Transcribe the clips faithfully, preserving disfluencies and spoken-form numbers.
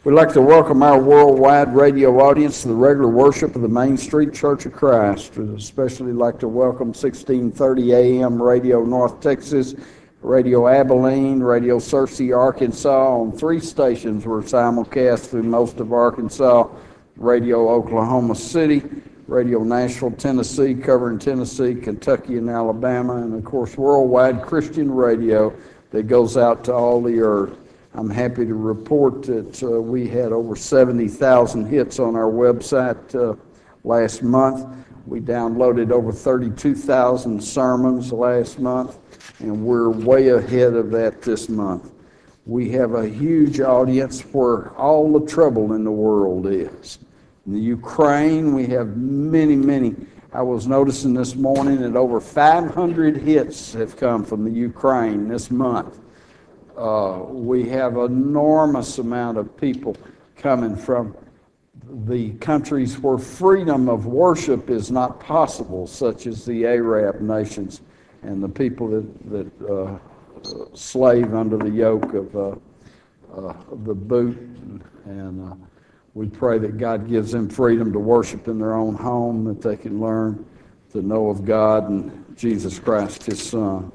We'd like to welcome our worldwide radio audience to the regular worship of the Main Street Church of Christ. We'd especially like to welcome sixteen thirty A M Radio North Texas, Radio Abilene, Radio Searcy, Arkansas, on three stations we're simulcast through most of Arkansas, Radio Oklahoma City, Radio Nashville, Tennessee, covering Tennessee, Kentucky, and Alabama, and of course worldwide Christian radio that goes out to all the earth. I'm happy to report that uh, we had over seventy thousand hits on our website uh, last month. We downloaded over thirty-two thousand sermons last month, and we're way ahead of that this month. We have a huge audience where all the trouble in the world is. In the Ukraine, we have many, many. I was noticing this morning that over five hundred hits have come from the Ukraine this month. Uh, we have an enormous amount of people coming from the countries where freedom of worship is not possible, such as the Arab nations and the people that, that uh, slave under the yoke of uh, uh, the boot. And uh, we pray that God gives them freedom to worship in their own home, that they can learn to know of God and Jesus Christ, His Son.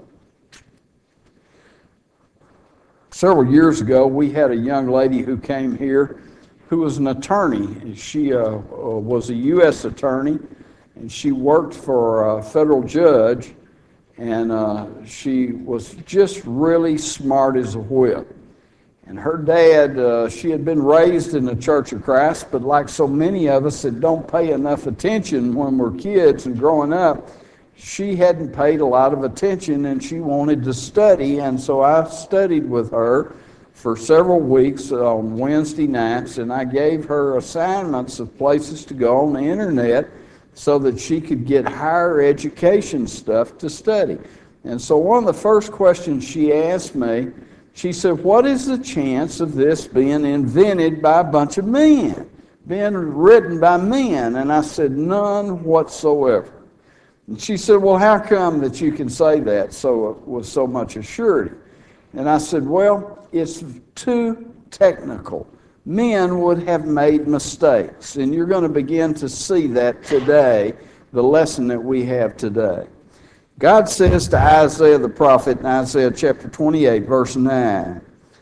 Several years ago, we had a young lady who came here who was an attorney. She uh, was a U S attorney, and she worked for a federal judge, and uh, she was just really smart as a whip. And her dad, uh, she had been raised in the Church of Christ, but like so many of us that don't pay enough attention when we're kids and growing up, she hadn't paid a lot of attention, and she wanted to study, and so I studied with her for several weeks on Wednesday nights, and I gave her assignments of places to go on the internet so that she could get higher education stuff to study. And so one of the first questions she asked me, she said, what is the chance of this being invented by a bunch of men, being written by men? And I said, none whatsoever. And she said, well, how come that you can say that so with so much assurity? And I said, well, it's too technical. Men would have made mistakes, and you're going to begin to see that today, the lesson that we have today. God says to Isaiah the prophet in Isaiah chapter twenty-eight, verse nine,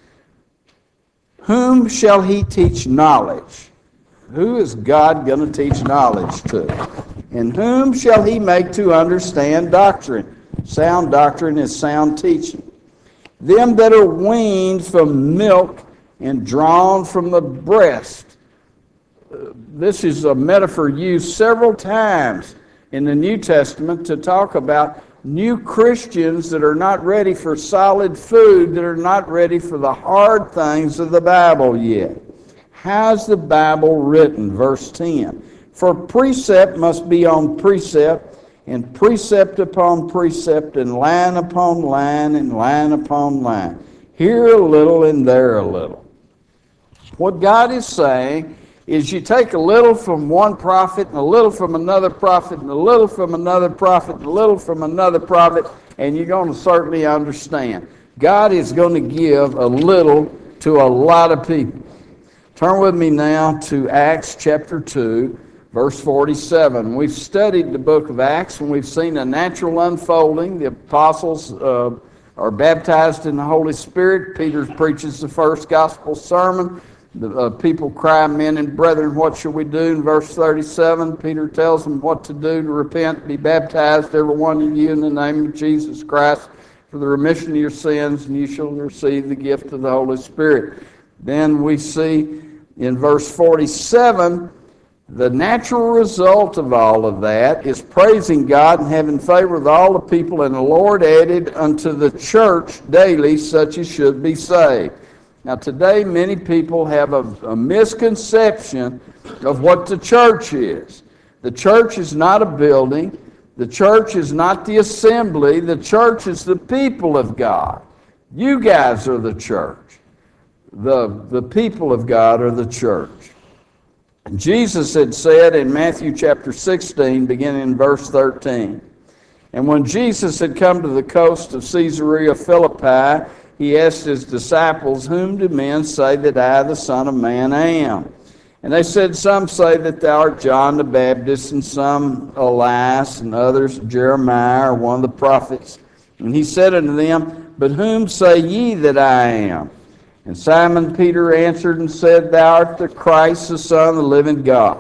whom shall he teach knowledge? Who is God going to teach knowledge to? And whom shall he make to understand doctrine? Sound doctrine is sound teaching. Them that are weaned from milk and drawn from the breast. Uh, this is a metaphor used several times in the New Testament to talk about new Christians that are not ready for solid food, that are not ready for the hard things of the Bible yet. How's the Bible written? Verse ten. For precept must be on precept, and precept upon precept, and line upon line, and line upon line. Here a little and there a little. What God is saying is you take a little from one prophet, and a little from another prophet, and a little from another prophet, and a little from another prophet, and you're going to certainly understand. God is going to give a little to a lot of people. Turn with me now to Acts chapter two. Verse forty-seven. We've studied the book of Acts, and we've seen a natural unfolding. The apostles uh, are baptized in the Holy Spirit. Peter preaches the first gospel sermon. The uh, people cry, men and brethren, what shall we do? In verse thirty-seven, Peter tells them what to do to repent, be baptized, every one of you, in the name of Jesus Christ, for the remission of your sins, and you shall receive the gift of the Holy Spirit. Then we see in verse forty-seven, the natural result of all of that is praising God and having favor with all the people, and the Lord added unto the church daily such as should be saved. Now today many people have a, a misconception of what the church is. The church is not a building. The church is not the assembly. The church is the people of God. You guys are the church. The, the people of God are the church. Jesus had said in Matthew chapter sixteen, beginning in verse thirteen, and when Jesus had come to the coast of Caesarea Philippi, he asked his disciples, "Whom do men say that I, the Son of Man, am?" And they said, "Some say that thou art John the Baptist, and some Elias, and others Jeremiah, or one of the prophets." And he said unto them, "But whom say ye that I am?" And Simon Peter answered and said, "Thou art the Christ, the Son of the living God."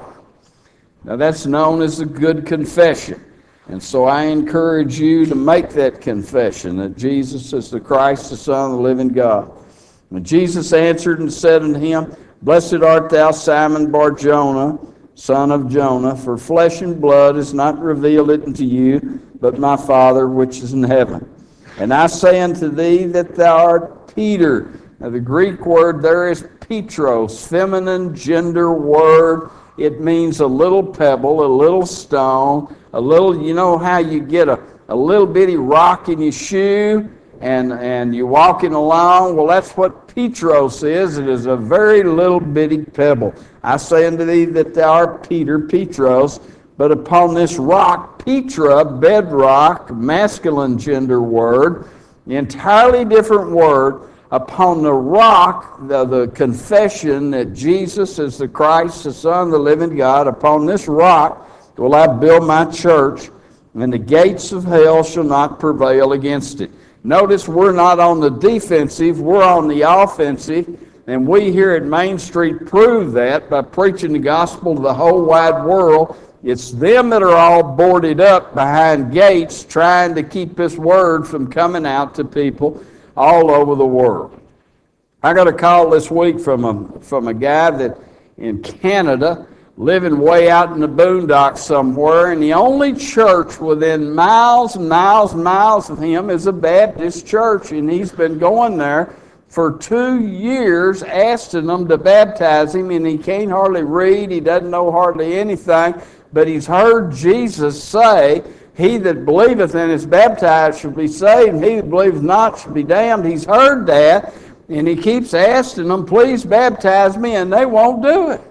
Now that's known as a good confession. And so I encourage you to make that confession, that Jesus is the Christ, the Son of the living God. And Jesus answered and said unto him, "Blessed art thou, Simon Bar-Jonah, son of Jonah, for flesh and blood has not revealed it unto you, but my Father which is in heaven. And I say unto thee that thou art Peter." Now the Greek word there is Petros, feminine gender word. It means a little pebble, a little stone, a little, you know how you get a, a little bitty rock in your shoe and, and you're walking along? Well, that's what Petros is. It is a very little bitty pebble. I say unto thee that thou art Peter, Petros, but upon this rock, Petra, bedrock, masculine gender word, entirely different word. Upon the rock, the, the confession that Jesus is the Christ, the Son of the living God, upon this rock will I build my church, and the gates of hell shall not prevail against it. Notice we're not on the defensive, we're on the offensive, and we here at Main Street prove that by preaching the gospel to the whole wide world. It's them that are all boarded up behind gates trying to keep this word from coming out to people all over the world. I got a call this week from a from a guy that in Canada, living way out in the boondocks somewhere, and the only church within miles and miles and miles of him is a Baptist church, and he's been going there for two years asking them to baptize him, and he can't hardly read, he doesn't know hardly anything, but he's heard Jesus say, "He that believeth and is baptized shall be saved, and he that believeth not shall be damned." He's heard that, and he keeps asking them, "Please baptize me," and they won't do it.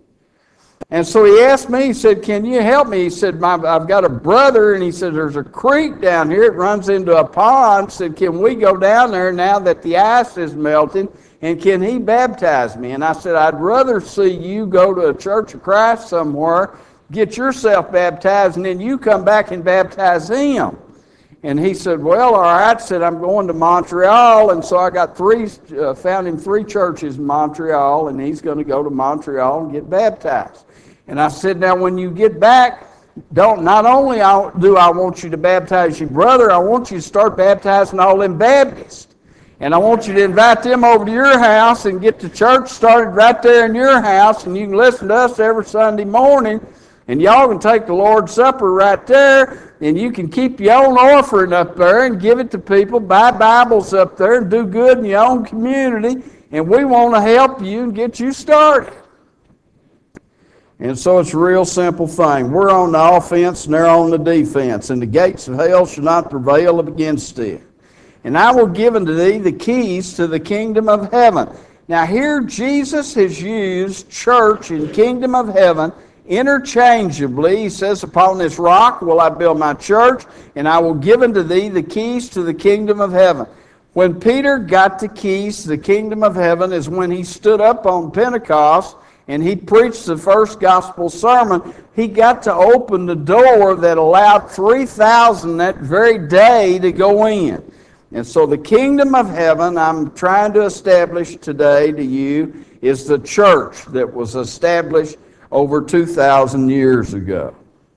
And so he asked me, he said, "Can you help me?" He said, My, "I've got a brother," and he said, "There's a creek down here, it runs into a pond." He said, "Can we go down there now that the ice is melting, and can he baptize me?" And I said, "I'd rather see you go to a Church of Christ somewhere, get yourself baptized, and then you come back and baptize him." And he said, "Well, all right." Said, "I'm going to Montreal." And so I got three, uh, found him three churches in Montreal, and he's going to go to Montreal and get baptized. And I said, "Now when you get back, don't not only do I want you to baptize your brother, I want you to start baptizing all them Baptists. And I want you to invite them over to your house and get the church started right there in your house, and you can listen to us every Sunday morning. And y'all can take the Lord's Supper right there, and you can keep your own offering up there and give it to people, buy Bibles up there, and do good in your own community, and we want to help you and get you started." And so it's a real simple thing. We're on the offense, and they're on the defense, and the gates of hell shall not prevail against it. "And I will give unto thee the keys to the kingdom of heaven." Now here Jesus has used church and kingdom of heaven interchangeably. He says, "Upon this rock will I build my church, and I will give unto thee the keys to the kingdom of heaven." When Peter got the keys to the kingdom of heaven is when he stood up on Pentecost and he preached the first gospel sermon. He got to open the door that allowed three thousand that very day to go in. And so the kingdom of heaven I'm trying to establish today to you is the church that was established over two thousand years ago.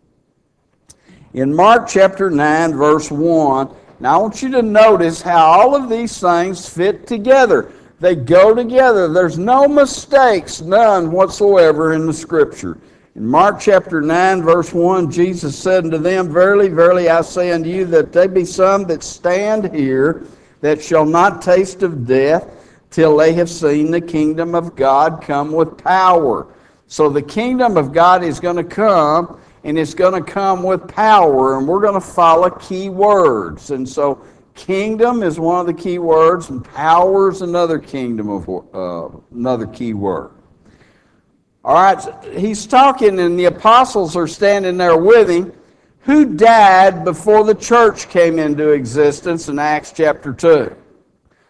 In Mark chapter nine, verse one, now I want you to notice how all of these things fit together. They go together. There's no mistakes, none whatsoever in the Scripture. In Mark chapter nine, verse one, Jesus said unto them, "Verily, verily, I say unto you, that there be some that stand here that shall not taste of death till they have seen the kingdom of God come with power." So the kingdom of God is going to come, and it's going to come with power, and we're going to follow key words. And so kingdom is one of the key words, and power is another kingdom of uh, another key word. All right, he's talking, and the apostles are standing there with him, who died before the church came into existence in Acts chapter two.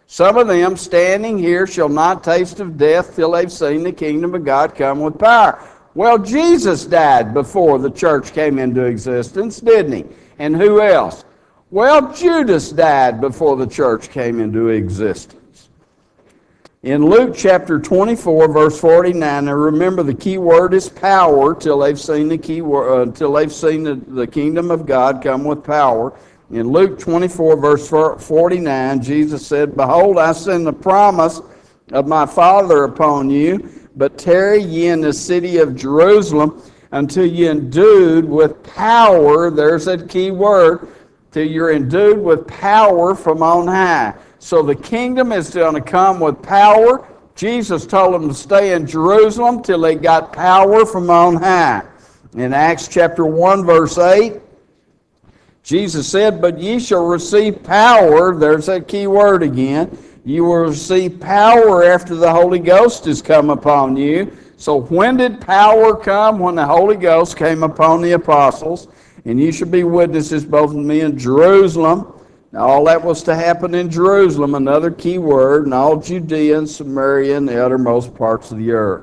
Some of them standing here shall not taste of death till they've seen the kingdom of God come with power. Well, Jesus died before the church came into existence, didn't he? And who else? Well, Judas died before the church came into existence. In Luke chapter twenty-four, verse forty-nine, now remember the key word is power till they've seen the key word, uh, till they've seen the, the kingdom of God come with power. In Luke twenty-four, verse forty-nine, Jesus said, Behold, I send the promise of my Father upon you, but tarry ye in the city of Jerusalem until ye endued with power. There's that key word, till you're endued with power from on high. So the kingdom is going to come with power. Jesus told them to stay in Jerusalem till they got power from on high. In Acts chapter one, verse eight, Jesus said, But ye shall receive power. There's that key word again. You will receive power after the Holy Ghost has come upon you. So when did power come? When the Holy Ghost came upon the apostles. And you shall be witnesses both of me in Jerusalem. Now all that was to happen in Jerusalem, another key word, and all Judea and Samaria and the uttermost parts of the earth.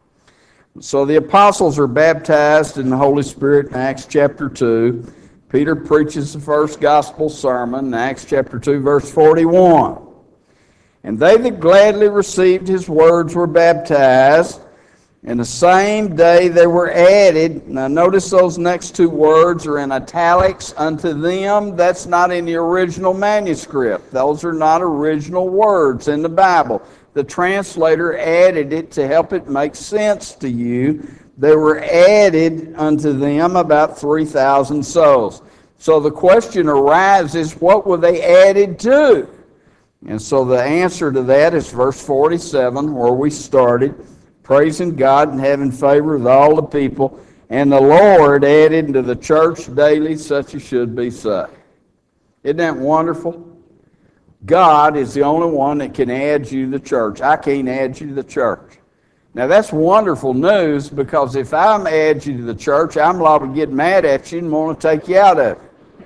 So the apostles are baptized in the Holy Spirit in Acts chapter two. Peter preaches the first gospel sermon in Acts chapter two, verse forty-one. And they that gladly received his words were baptized, and the same day they were added. Now notice those next two words are in italics, unto them. That's not in the original manuscript. Those are not original words in the Bible. The translator added it to help it make sense to you. They were added unto them about three thousand souls. So the question arises, what were they added to? And so the answer to that is verse forty-seven, where we started, praising God and having favor with all the people, and the Lord added to the church daily such as should be saved. Isn't that wonderful? God is the only one that can add you to the church. I can't add you to the church. Now that's wonderful news, because if I add you to the church, I'm liable to get mad at you and want to take you out of it.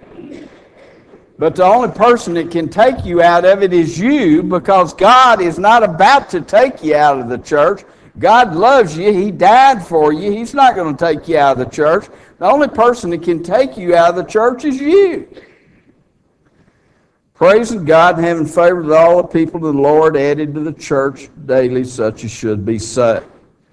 But the only person that can take you out of it is you, because God is not about to take you out of the church. God loves you. He died for you. He's not going to take you out of the church. The only person that can take you out of the church is you. Praising God and having favor with all the people, the Lord added to the church daily such as should be saved.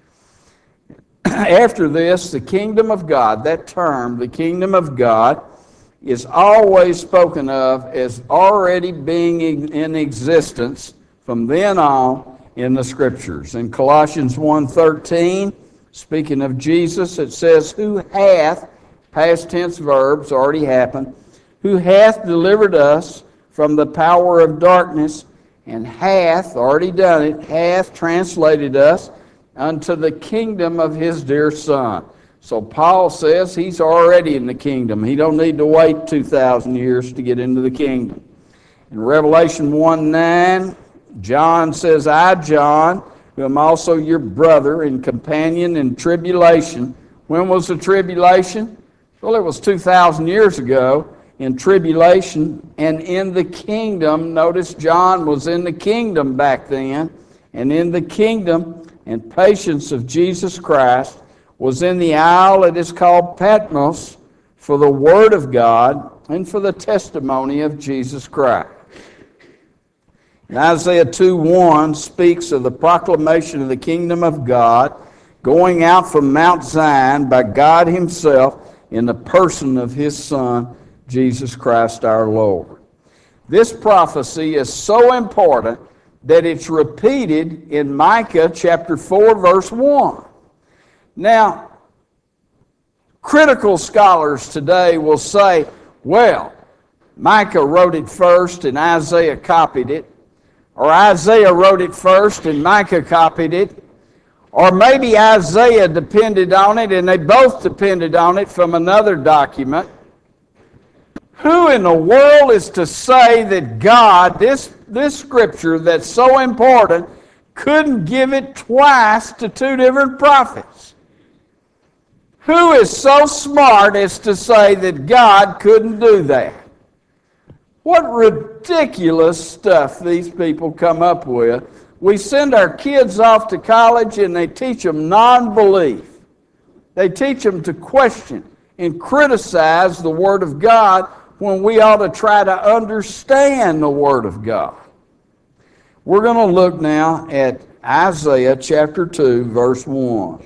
After this, the kingdom of God, that term, the kingdom of God, is always spoken of as already being in existence from then on in the Scriptures. In Colossians one thirteen, speaking of Jesus, it says, Who hath, past tense verbs, already happened, who hath delivered us from the power of darkness, and hath, already done it, hath translated us unto the kingdom of his dear Son. So Paul says he's already in the kingdom. He don't need to wait two thousand years to get into the kingdom. In Revelation one nine, John says, I, John, who am also your brother and companion in tribulation. When was the tribulation? Well, it was two thousand years ago. In tribulation and in the kingdom. Notice John was in the kingdom back then. And in the kingdom and patience of Jesus Christ was in the isle that is called Patmos for the word of God and for the testimony of Jesus Christ. And Isaiah two one speaks of the proclamation of the kingdom of God going out from Mount Zion by God himself in the person of his Son, Jesus Christ our Lord. This prophecy is so important that it's repeated in Micah chapter four, verse one. Now, critical scholars today will say, well, Micah wrote it first and Isaiah copied it, or Isaiah wrote it first and Micah copied it, or maybe Isaiah depended on it and they both depended on it from another document. Who in the world is to say that God, this, this scripture that's so important, couldn't give it twice to two different prophets? Who is so smart as to say that God couldn't do that? What ridiculous stuff these people come up with. We send our kids off to college and they teach them non-belief. They teach them to question and criticize the Word of God when we ought to try to understand the Word of God. We're going to look now at Isaiah chapter two, verse one.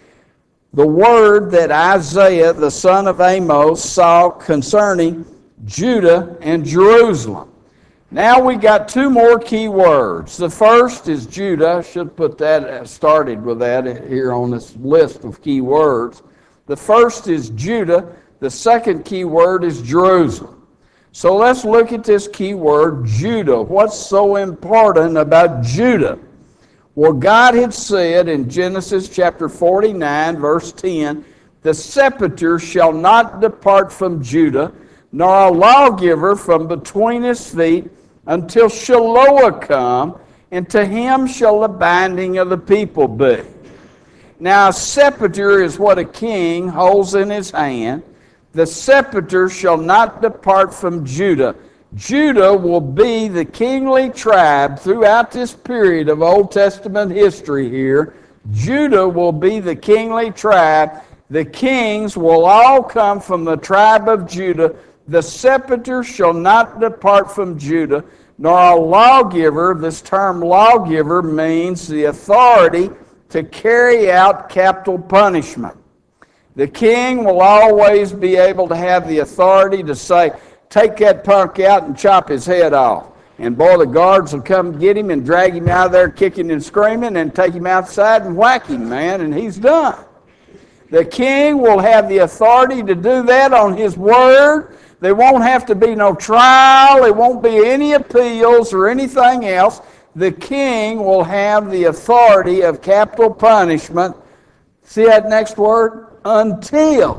The word that Isaiah, the son of Amos, saw concerning Judah and Jerusalem. Now we got two more key words. The first is Judah. I should put that, started with that here on this list of key words. The first is Judah. The second key word is Jerusalem. So let's look at this key word, Judah. What's so important about Judah? Well, God had said in Genesis chapter forty-nine, verse ten, the scepter shall not depart from Judah, nor a lawgiver from between his feet, until Shiloh come, and to him shall the binding of the people be. Now, a scepter is what a king holds in his hand. The scepter shall not depart from Judah. Judah will be the kingly tribe throughout this period of Old Testament history here. Judah will be the kingly tribe. The kings will all come from the tribe of Judah. The scepter shall not depart from Judah, nor a lawgiver. This term lawgiver means the authority to carry out capital punishment. The king will always be able to have the authority to say, take that punk out and chop his head off. And boy, the guards will come get him and drag him out of there kicking and screaming and take him outside and whack him, man, and he's done. The king will have the authority to do that on his word. There won't have to be no trial. There won't be any appeals or anything else. The king will have the authority of capital punishment. See that next word? Until.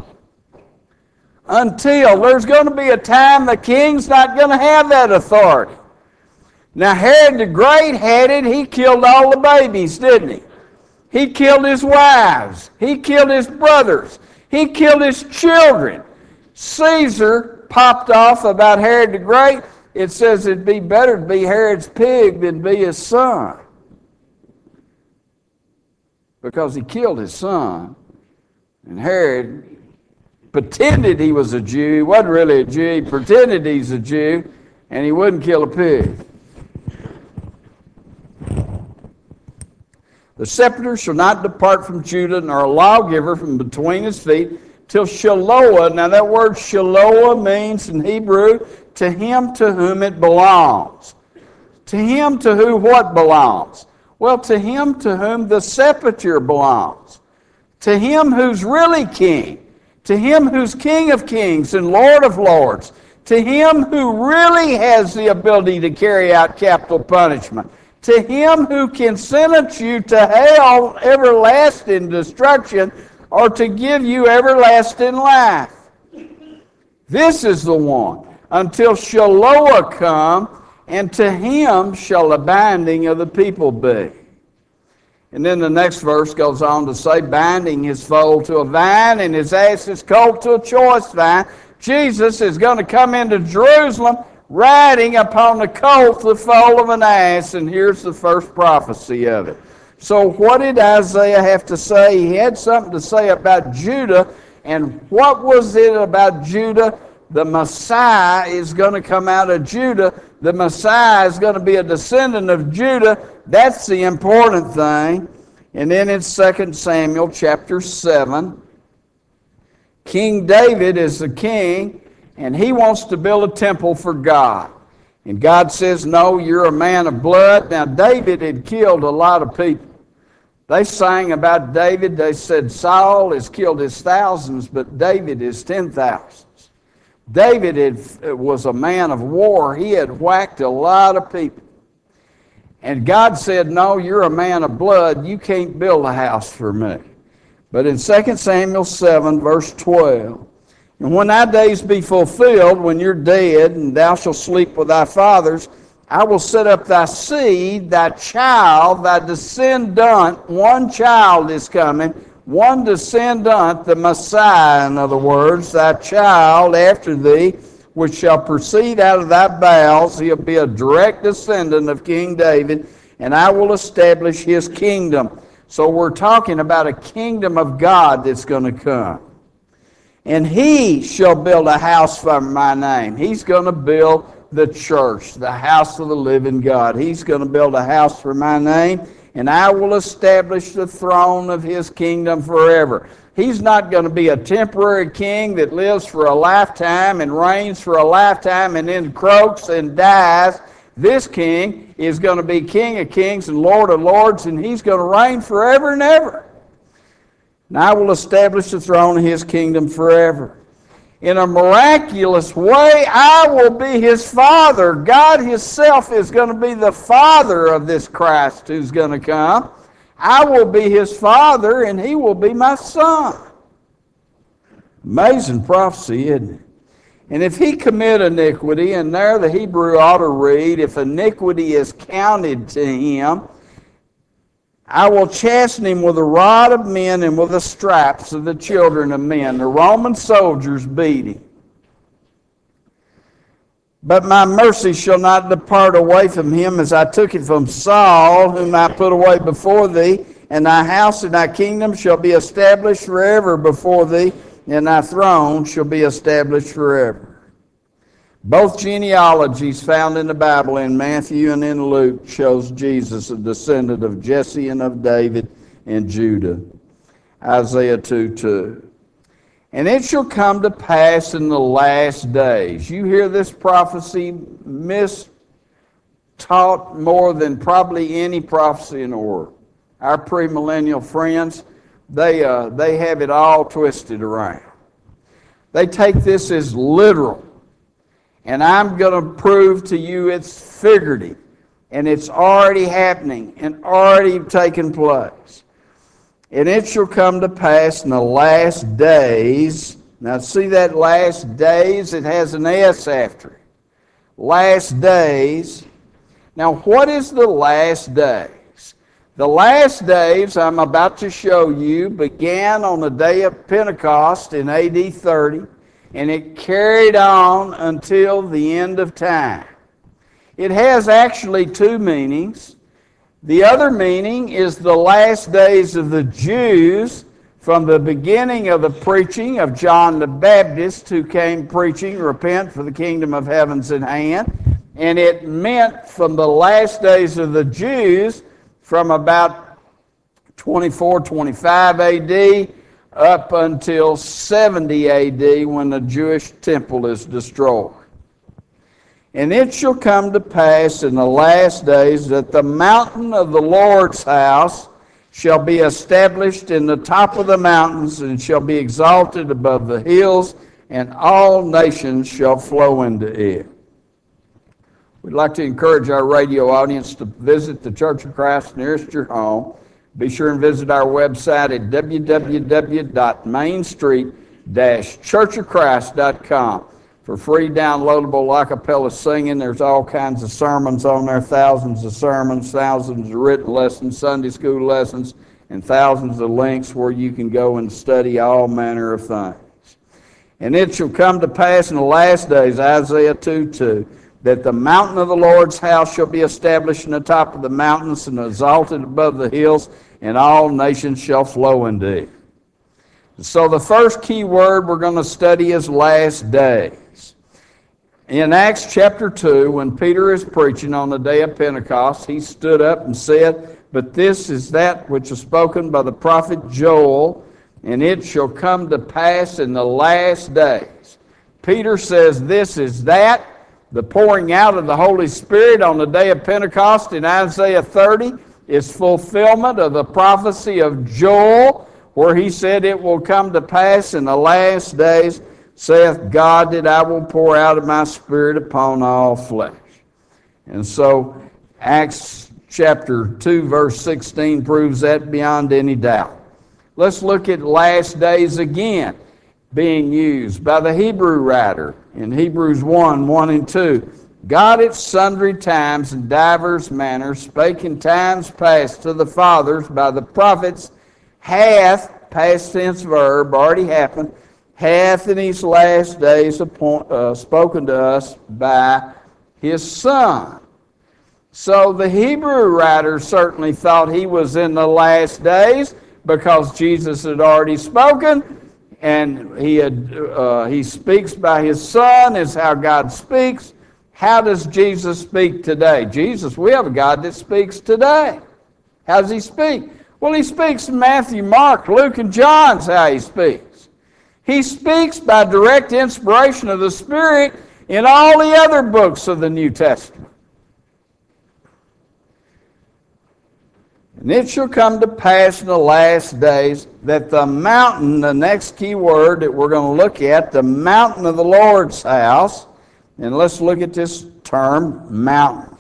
Until. There's going to be a time the king's not going to have that authority. Now, Herod the Great had it. He killed all the babies, didn't he? He killed his wives. He killed his brothers. He killed his children. Caesar popped off about Herod the Great. It says it'd be better to be Herod's pig than be his son, because he killed his son. And Herod pretended he was a Jew. He wasn't really a Jew. He pretended he's a Jew, and he wouldn't kill a pig. The scepter shall not depart from Judah, nor a lawgiver from between his feet, till Shiloh. Now that word Shiloh means in Hebrew, to him to whom it belongs. To him to who what belongs? Well, to him to whom the scepter belongs. To him who's really king. To him who's King of kings and Lord of lords. To him who really has the ability to carry out capital punishment. To him who can sentence you to hell, everlasting destruction, or to give you everlasting life. This is the one. Until Shiloh come, and to him shall the binding of the people be. And then the next verse goes on to say, binding his foal to a vine and his ass's colt to a choice vine. Jesus is going to come into Jerusalem riding upon the colt, the foal of an ass, and here's the first prophecy of it. So what did Isaiah have to say? He had something to say about Judah, and what was it about Judah? The Messiah is going to come out of Judah. The Messiah is going to be a descendant of Judah. That's the important thing. And then in Second Samuel chapter seven, King David is the king, and he wants to build a temple for God. And God says, no, you're a man of blood. Now, David had killed a lot of people. They sang about David. They said Saul has killed his thousands, but David is ten thousands. David had, was a man of war. He had whacked a lot of people. And God said, no, you're a man of blood. You can't build a house for me. But in Second Samuel seven, verse twelve, and when thy days be fulfilled, when you're dead, and thou shalt sleep with thy fathers, I will set up thy seed, thy child, thy descendant. One child is coming, one descendant, the Messiah, in other words, thy child after thee, which shall proceed out of thy bowels. He'll be a direct descendant of King David, and I will establish his kingdom. So we're talking about a kingdom of God that's going to come. And he shall build a house for my name. He's going to build the church, the house of the living God. He's going to build a house for my name, and I will establish the throne of his kingdom forever. He's not going to be a temporary king that lives for a lifetime and reigns for a lifetime and then croaks and dies. This king is going to be King of kings and Lord of lords, and he's going to reign forever and ever. And I will establish the throne of his kingdom forever. In a miraculous way, I will be his father. God himself is going to be the father of this Christ who's going to come. I will be his father, and he will be my son. Amazing prophecy, isn't it? And if he commit iniquity, and there the Hebrew ought to read, if iniquity is counted to him, I will chasten him with the rod of men and with the stripes of the children of men. The Roman soldiers beat him. But my mercy shall not depart away from him, as I took it from Saul, whom I put away before thee. And thy house and thy kingdom shall be established forever before thee, and thy throne shall be established forever. Both genealogies found in the Bible, in Matthew and in Luke, shows Jesus, a descendant of Jesse and of David and Judah. Isaiah two two. And it shall come to pass in the last days. You hear this prophecy mistaught more than probably any prophecy in the world. Our premillennial friends, they, uh, they have it all twisted around. They take this as literal. And I'm going to prove to you it's figurative. And it's already happening and already taken place. And it shall come to pass in the last days. Now see that last days? It has an S after it. Last days. Now what is the last days? The last days, I'm about to show you, began on the day of Pentecost in A D thirty. And it carried on until the end of time. It has actually two meanings. The other meaning is the last days of the Jews, from the beginning of the preaching of John the Baptist, who came preaching, repent, for the kingdom of heaven's at hand. And it meant from the last days of the Jews, from about twenty-four, twenty-five A D, up until seventy A D, when the Jewish temple is destroyed. And it shall come to pass in the last days that the mountain of the Lord's house shall be established in the top of the mountains, and shall be exalted above the hills, and all nations shall flow into it. We'd like to encourage our radio audience to visit the Church of Christ nearest your home. Be sure and visit our website at w w w dot main street dash church of christ dot com for free downloadable a cappella singing. There's all kinds of sermons on there, thousands of sermons, thousands of written lessons, Sunday school lessons, and thousands of links where you can go and study all manner of things. And it shall come to pass in the last days, Isaiah two two, that the mountain of the Lord's house shall be established in the top of the mountains and exalted above the hills, and all nations shall flow into it. So the first key word we're going to study is last days. In Acts chapter two, when Peter is preaching on the day of Pentecost, he stood up and said, "But this is that which is spoken by the prophet Joel, and it shall come to pass in the last days." Peter says this is that, the pouring out of the Holy Spirit on the day of Pentecost in Isaiah thirty, is fulfillment of the prophecy of Joel, where he said it will come to pass in the last days, saith God, that I will pour out of my Spirit upon all flesh. And so Acts chapter two verse sixteen proves that beyond any doubt. Let's look at last days again being used by the Hebrew writer in Hebrews one, one and two. God at sundry times and divers manners spake in times past to the fathers by the prophets, hath, past tense verb, already happened, hath in these last days appoint, uh, spoken to us by his Son. So the Hebrew writer certainly thought he was in the last days because Jesus had already spoken, and he had uh, he speaks by his Son, is how God speaks. How does Jesus speak today? Jesus, we have a God that speaks today. How does he speak? Well, he speaks in Matthew, Mark, Luke, and John's how he speaks. He speaks by direct inspiration of the Spirit in all the other books of the New Testament. And it shall come to pass in the last days that the mountain, the next key word that we're going to look at, the mountain of the Lord's house, and let's look at this term, mountain.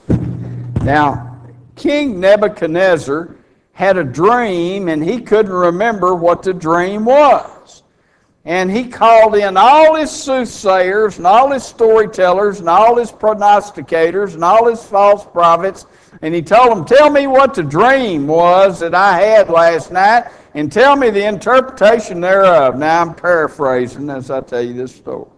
Now, King Nebuchadnezzar had a dream, and he couldn't remember what the dream was. And he called in all his soothsayers and all his storytellers and all his prognosticators and all his false prophets, and he told them, tell me what the dream was that I had last night, and tell me the interpretation thereof. Now I'm paraphrasing as I tell you this story.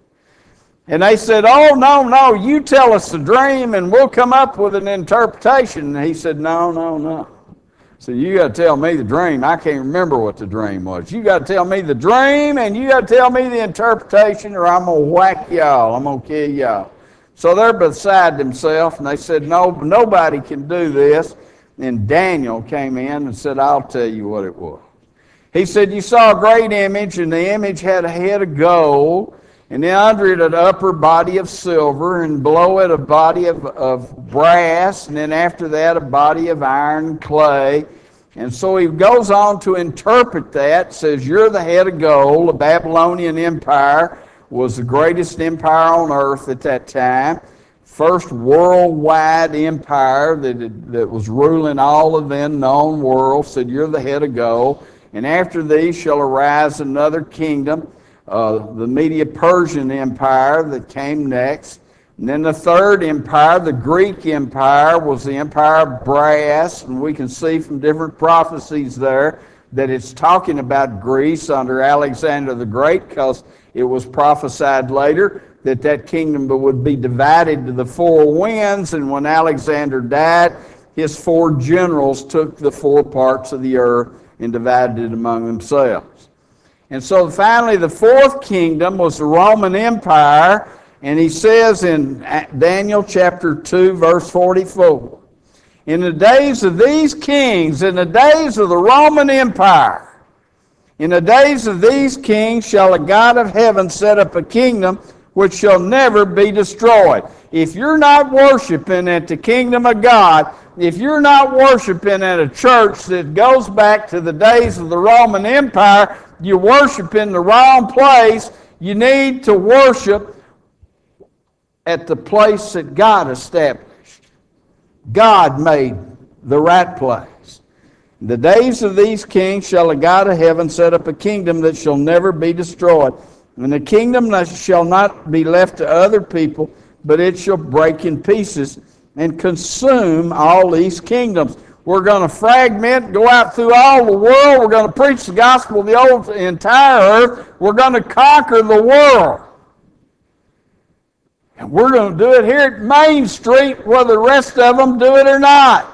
And they said, oh, no, no, you tell us the dream and we'll come up with an interpretation. And he said, no, no, no. So you got to tell me the dream. I can't remember what the dream was. You got to tell me the dream, and you got to tell me the interpretation, or I'm going to whack y'all. I'm going to kill y'all. So they're beside themselves, and they said, no, nobody can do this. And Daniel came in and said, I'll tell you what it was. He said, you saw a great image, and the image had a head of gold, and then under it an upper body of silver, and below it a body of, of brass, and then after that a body of iron and clay. And so he goes on to interpret that, says, you're the head of gold. The Babylonian Empire was the greatest empire on earth at that time. First worldwide empire that, that was ruling all of the known world. Said, you're the head of gold. And after these shall arise another kingdom, uh, the Medo-Persian Empire that came next. And then the third empire, the Greek Empire, was the empire of brass. And we can see from different prophecies there that it's talking about Greece under Alexander the Great, because it was prophesied later that that kingdom would be divided to the four winds, and when Alexander died, his four generals took the four parts of the earth and divided it among themselves. And so finally the fourth kingdom was the Roman Empire, and he says in Daniel chapter two, verse forty-four, in the days of these kings, in the days of the Roman Empire, in the days of these kings shall a God of heaven set up a kingdom which shall never be destroyed. If you're not worshiping at the kingdom of God, if you're not worshiping at a church that goes back to the days of the Roman Empire, you worship in the wrong place. You need to worship at the place that God established. God made the right place. In the days of these kings shall a God of heaven set up a kingdom that shall never be destroyed. And the kingdom that shall not be left to other people, but it shall break in pieces and consume all these kingdoms. We're going to fragment, go out through all the world. We're going to preach the gospel of the old, the entire earth. We're going to conquer the world. And we're going to do it here at Main Street, whether the rest of them do it or not.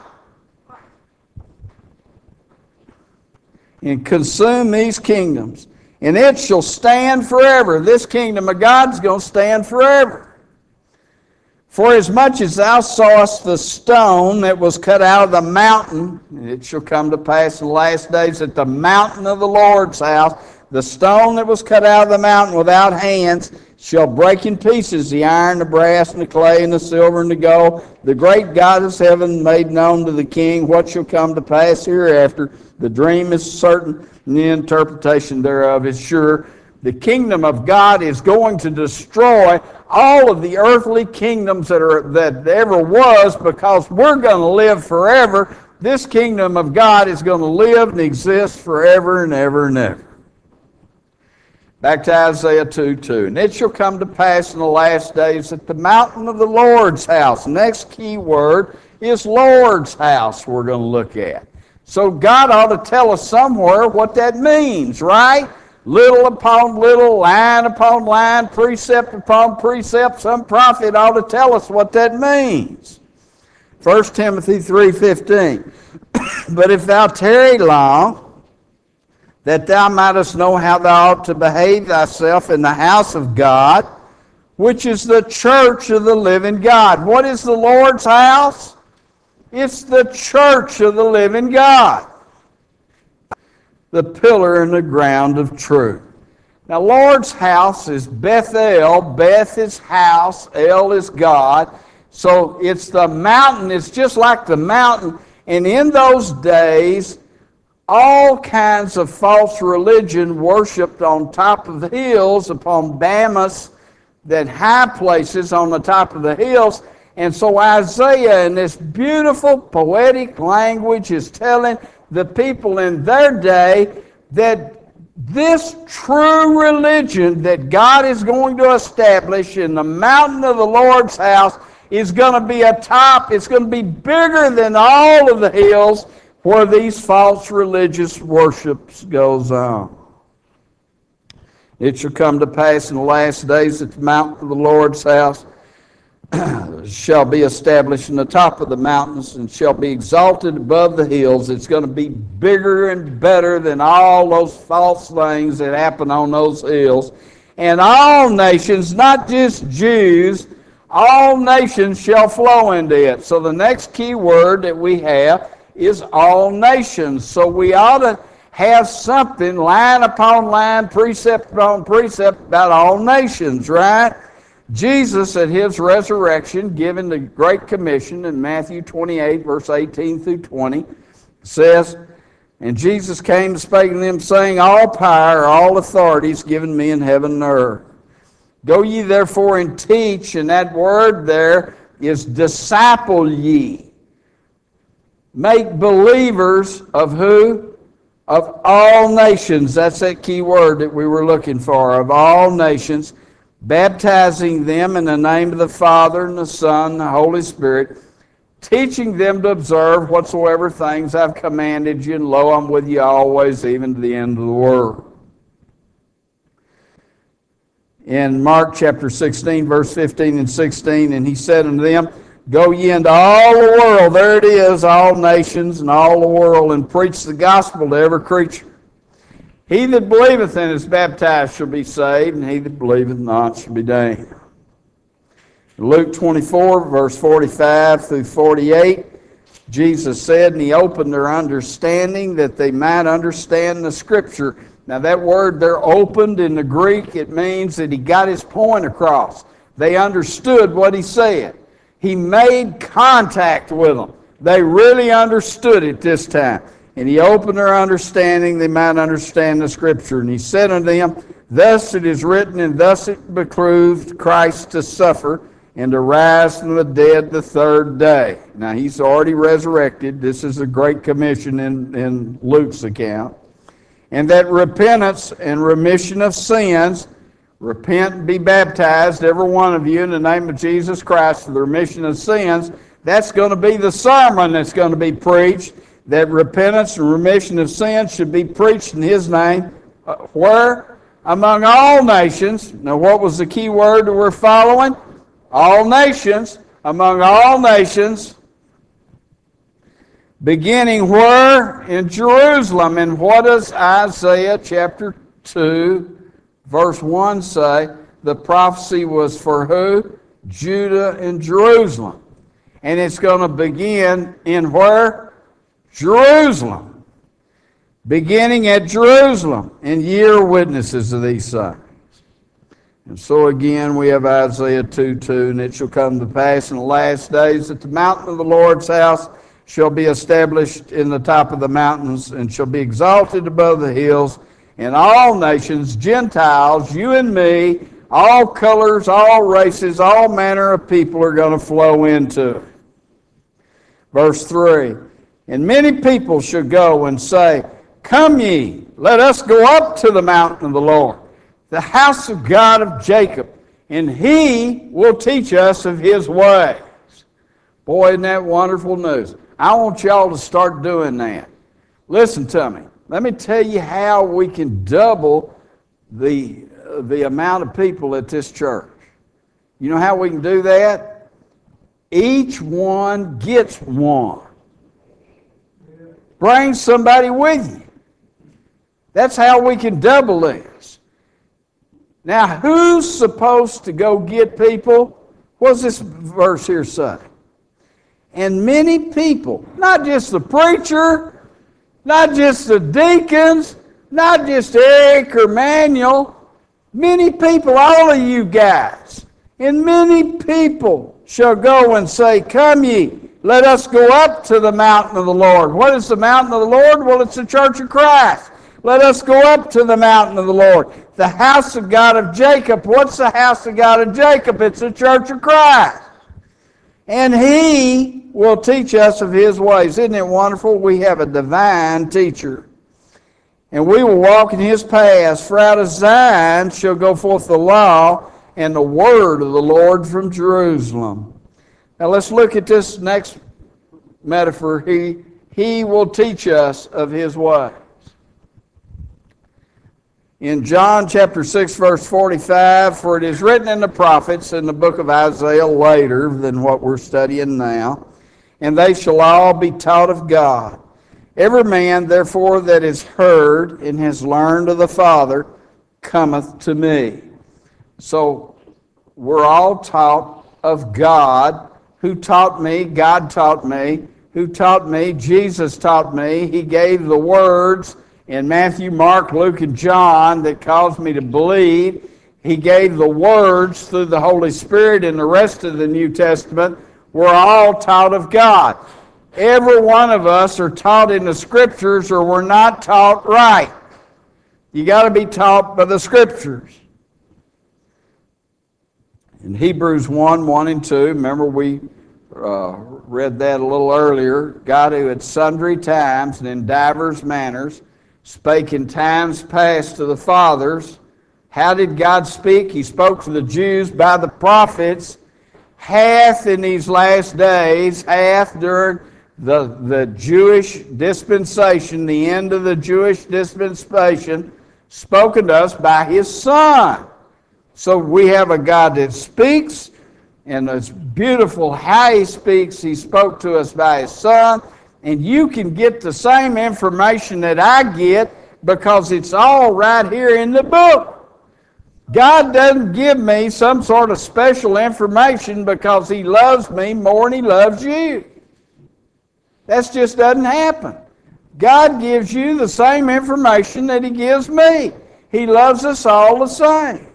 And consume these kingdoms. And it shall stand forever. This kingdom of God is going to stand forever. For as much as thou sawest the stone that was cut out of the mountain, it shall come to pass in the last days that the mountain of the Lord's house, the stone that was cut out of the mountain without hands, shall break in pieces the iron, the brass, and the clay, and the silver, and the gold. The great God of heaven made known to the king what shall come to pass hereafter. The dream is certain, and the interpretation thereof is sure. The kingdom of God is going to destroy all of the earthly kingdoms that are that ever was, because we're going to live forever. This kingdom of God is going to live and exist forever and ever and ever. Back to Isaiah two two. And it shall come to pass in the last days that the mountain of the Lord's house, next key word is Lord's house we're going to look at. So God ought to tell us somewhere what that means, right? little upon little, line upon line, precept upon precept. Some prophet ought to tell us what that means. First Timothy three fifteen. But if thou tarry long, that thou mightest know how thou ought to behave thyself in the house of God, which is the church of the living God. What is the Lord's house? It's the church of the living God, the pillar and the ground of truth. Now, Lord's house is Bethel. Beth is house. El is God. So it's the mountain. It's just like the mountain. And in those days, all kinds of false religion worshipped on top of the hills, upon Bamas, that high places on the top of the hills. And so Isaiah, in this beautiful poetic language, is telling the people in their day that this true religion that God is going to establish in the mountain of the Lord's house is going to be atop, it's going to be bigger than all of the hills where these false religious worships goes on. It shall come to pass in the last days that the mountain of the Lord's house shall be established in the top of the mountains and shall be exalted above the hills. It's going to be bigger and better than all those false things that happen on those hills. And all nations, not just Jews, all nations shall flow into it. So the next key word that we have is all nations. So we ought to have something line upon line, precept upon precept about all nations, right? Jesus at his resurrection, given the Great Commission in Matthew twenty-eight, verse eighteen through twenty, says, and Jesus came and spake unto them, saying, all power, all authority is given me in heaven and earth. Go ye therefore and teach, and that word there is disciple ye. Make believers of who? Of all nations. That's that key word that we were looking for, of all nations, baptizing them in the name of the Father and the Son and the Holy Spirit, teaching them to observe whatsoever things I've commanded you, and lo, I'm with you always, even to the end of the world. In Mark chapter sixteen, verse fifteen and sixteen, and he said unto them, go ye into all the world, there it is, all nations and all the world, and preach the gospel to every creature. He that believeth and is baptized shall be saved, and he that believeth not shall be damned. Luke twenty-four, verse forty-five through forty-eight, Jesus said, and he opened their understanding that they might understand the Scripture. Now that word there, opened, in the Greek, it means that he got his point across. They understood what he said. He made contact with them. They really understood it this time. And he opened their understanding, they might understand the Scripture. And he said unto them, thus it is written, and thus it behooved Christ to suffer, and to rise from the dead the third day. Now he's already resurrected. This is a great commission in, in Luke's account. And that repentance and remission of sins, repent and be baptized, every one of you, in the name of Jesus Christ for the remission of sins. That's going to be the sermon that's going to be preached, that repentance and remission of sins should be preached in his name. Uh, where? Among all nations. Now what was the key word that we're following? All nations. Among all nations. Beginning where? In Jerusalem. And what does Isaiah chapter two, verse one say? The prophecy was for who? Judah and Jerusalem. And it's going to begin in where? Jerusalem. Beginning at Jerusalem. And ye are witnesses of these things. And so again we have Isaiah two two, and it shall come to pass in the last days that the mountain of the Lord's house shall be established in the top of the mountains, and shall be exalted above the hills, and all nations, Gentiles, you and me, all colors, all races, all manner of people are going to flow into it. Verse three, and many people shall go and say, come ye, let us go up to the mountain of the Lord, the house of God of Jacob, and he will teach us of his ways. Boy, isn't that wonderful news? I want y'all to start doing that. Listen to me. Let me tell you how we can double the, the amount of people at this church. You know how we can do that? Each one gets one. Bring somebody with you. That's how we can double this. Now, who's supposed to go get people? What's this verse here say? And many people, not just the preacher, not just the deacons, not just Eric or Manuel, many people, all of you guys, and many people shall go and say, come ye, let us go up to the mountain of the Lord. What is the mountain of the Lord? Well, it's the church of Christ. Let us go up to the mountain of the Lord. The house of God of Jacob. What's the house of God of Jacob? It's the church of Christ. And He will teach us of His ways. Isn't it wonderful? We have a divine teacher. And we will walk in His paths. For out of Zion shall go forth the law and the word of the Lord from Jerusalem. Now let's look at this next metaphor. He, he will teach us of His ways. In John chapter six, verse forty-five, for it is written in the prophets in the book of Isaiah later than what we're studying now, and they shall all be taught of God. Every man, therefore, that is heard and has learned of the Father cometh to me. So we're all taught of God. Who taught me? God taught me. Who taught me? Jesus taught me. He gave the words in Matthew, Mark, Luke, and John that caused me to believe. He gave the words through the Holy Spirit in the rest of the New Testament. We're all taught of God. Every one of us are taught in the Scriptures, or we're not taught right. You got to be taught by the Scriptures. In Hebrews one, one and two, remember we uh, read that a little earlier. God, who at sundry times and in divers manners spake in times past to the fathers. How did God speak? He spoke to the Jews by the prophets, hath in these last days, hath during the, the Jewish dispensation, the end of the Jewish dispensation, spoken to us by His Son. So we have a God that speaks, and it's beautiful how He speaks. He spoke to us by His Son, and you can get the same information that I get because it's all right here in the book. God doesn't give me some sort of special information because He loves me more than He loves you. That just doesn't happen. God gives you the same information that He gives me. He loves us all the same.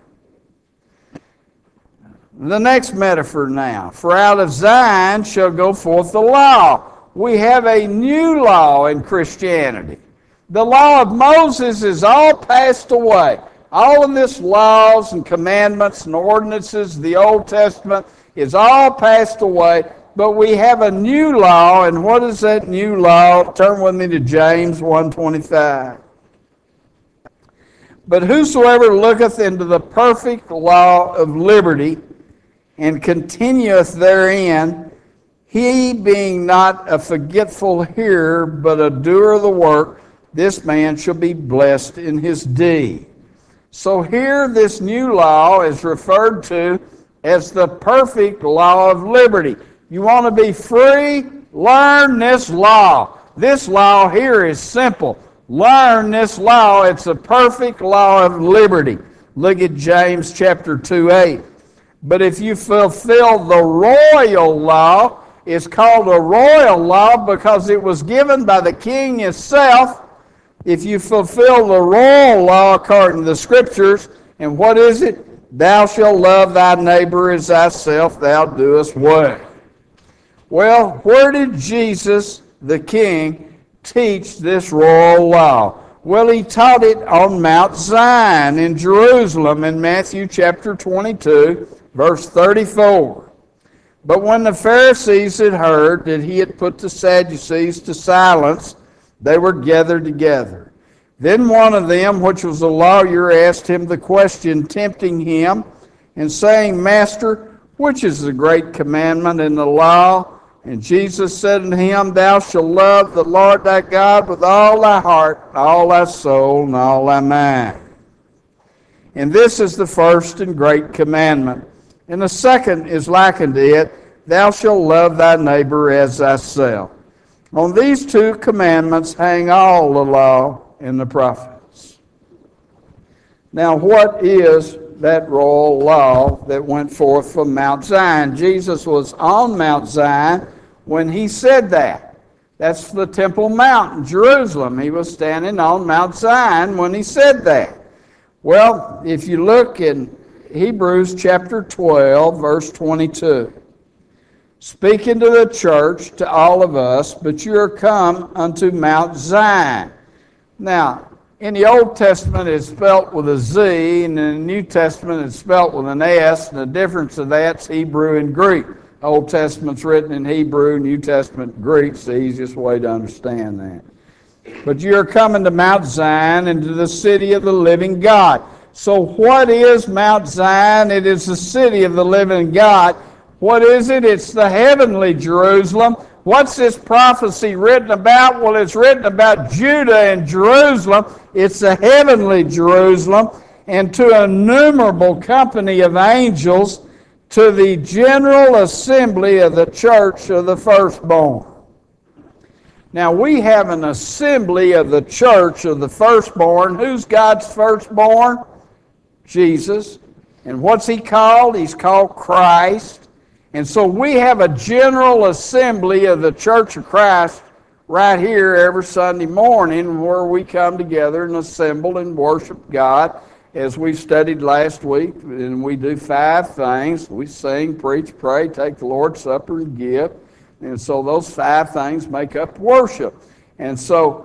The next metaphor now. For out of Zion shall go forth the law. We have a new law in Christianity. The law of Moses is all passed away. All of this laws and commandments and ordinances of the Old Testament is all passed away. But we have a new law, and what is that new law? Turn with me to James one twenty-five. But whosoever looketh into the perfect law of liberty, and continueth therein, he being not a forgetful hearer, but a doer of the work, this man shall be blessed in his deed. So here this new law is referred to as the perfect law of liberty. You want to be free? Learn this law. This law here is simple. Learn this law. It's a perfect law of liberty. Look at James chapter two, eight. But if you fulfill the royal law, it's called a royal law because it was given by the king himself. If you fulfill the royal law according to the Scriptures, and what is it? Thou shalt love thy neighbor as thyself, thou doest well. Well, where did Jesus, the King, teach this royal law? Well, He taught it on Mount Zion in Jerusalem in Matthew chapter twenty-two, verse thirty-four. But when the Pharisees had heard that He had put the Sadducees to silence, they were gathered together. Then one of them, which was a lawyer, asked Him the question, tempting Him, and saying, Master, which is the great commandment in the law? And Jesus said unto him, Thou shalt love the Lord thy God with all thy heart, all thy soul, and all thy mind. And this is the first and great commandment. And the second is like unto it, thou shalt love thy neighbor as thyself. On these two commandments hang all the law and the prophets. Now, what is that royal law that went forth from Mount Zion? Jesus was on Mount Zion when he said that. That's the Temple Mount in Jerusalem. He was standing on Mount Zion when he said that. Well, if you look in Hebrews chapter twelve, verse twenty-two, speaking to the church, to all of us, but you are come unto Mount Zion. Now, in the Old Testament it's spelt with a Z, and in the New Testament it's spelt with an S, and the difference of that's Hebrew and Greek. Old Testament's written in Hebrew, New Testament Greek's the easiest way to understand that. But you're coming to Mount Zion and to the city of the living God. So what is Mount Zion? It is the city of the living God. What is it? It's the heavenly Jerusalem. What's this prophecy written about? Well, it's written about Judah and Jerusalem. It's the heavenly Jerusalem. And to an innumerable company of angels, to the general assembly of the church of the firstborn. Now, we have an assembly of the church of the firstborn. Who's God's firstborn? Jesus. And what's he called? He's called Christ. And so we have a general assembly of the Church of Christ right here every Sunday morning where we come together and assemble and worship God. As we studied last week, and we do five things. We sing, preach, pray, take the Lord's Supper, and give. And so those five things make up worship. And so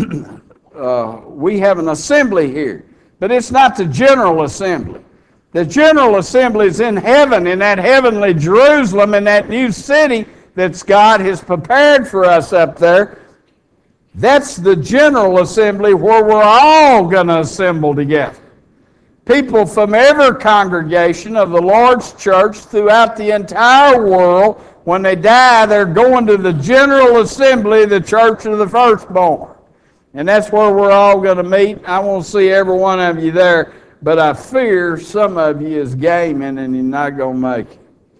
uh, we have an assembly here. But it's not the general assembly. The general assembly is in heaven, in that heavenly Jerusalem, in that new city that God has prepared for us up there. That's the general assembly where we're all going to assemble together. People from every congregation of the Lord's church throughout the entire world, when they die, they're going to the general assembly, the church of the firstborn. And that's where we're all going to meet. I won't see every one of you there, but I fear some of you is gaming and you're not going to make it.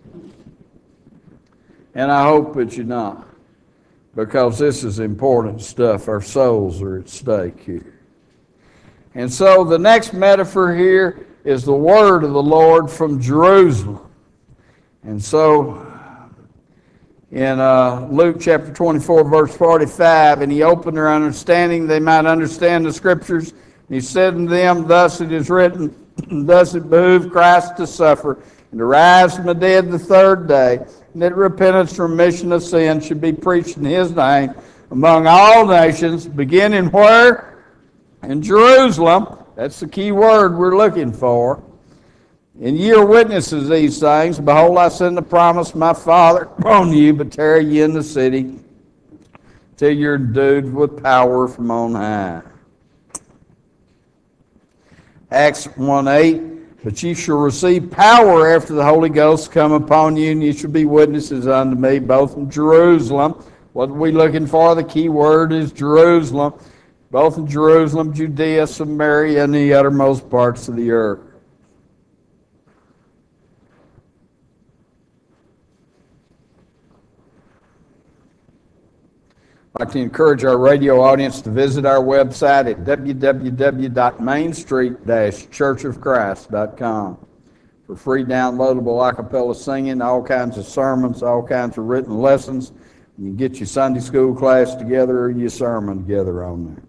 And I hope that you're not, because this is important stuff. Our souls are at stake here. And so the next metaphor here is the word of the Lord from Jerusalem. And so in uh, Luke chapter twenty-four, verse forty-five, and he opened their understanding, they might understand the scriptures. And he said unto them, thus it is written, thus it behooved Christ to suffer, and to rise from the dead the third day, and that repentance for remission of sin should be preached in his name among all nations, beginning where? In Jerusalem. That's the key word we're looking for. And ye are witnesses of these things. Behold, I send the promise of my Father upon you, but tarry ye in the city till you're endued with power from on high. Acts one eight, but ye shall receive power after the Holy Ghost come upon you, and ye shall be witnesses unto me, both in Jerusalem. What are we looking for? The key word is Jerusalem. Both in Jerusalem, Judea, Samaria, and the uttermost parts of the earth. I'd like to encourage our radio audience to visit our website at w w w dot main street dash church of christ dot com for free downloadable a cappella singing, all kinds of sermons, all kinds of written lessons. You can get your Sunday school class together or your sermon together on there.